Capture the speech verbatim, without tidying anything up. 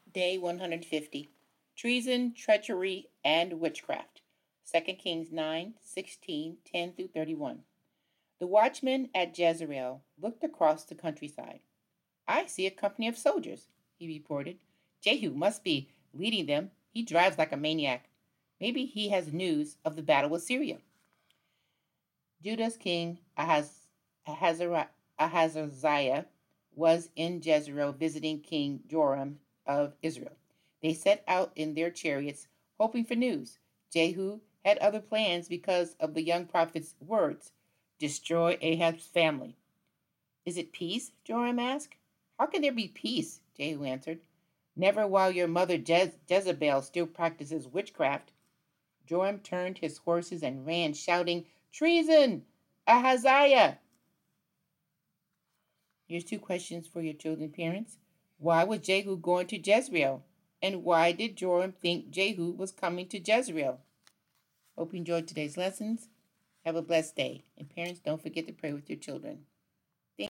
Day one hundred fifty. Treason, treachery, and witchcraft. Second Kings nine, sixteen, ten through thirty-one. The watchman at Jezreel looked across the countryside. I see a company of soldiers, he reported. Jehu must be leading them. He drives like a maniac. Maybe he has news of the battle with Syria. Judah's king Ahaz, Ahazari- Ahaziah was in Jezreel visiting King Joram of Israel. They set out in their chariots, hoping for news. Jehu had other plans because of the young prophet's words: destroy Ahab's family. Is it peace? Joram asked. How can there be peace? Jehu answered. Never while your mother Jez- Jezebel still practices witchcraft. Joram turned his horses and ran, shouting, treason! Ahaziah! Here's two questions for your children, parents. Why was Jehu going to Jezreel? And why did Joram think Jehu was coming to Jezreel? Hope you enjoyed today's lessons. Have a blessed day. And parents, don't forget to pray with your children.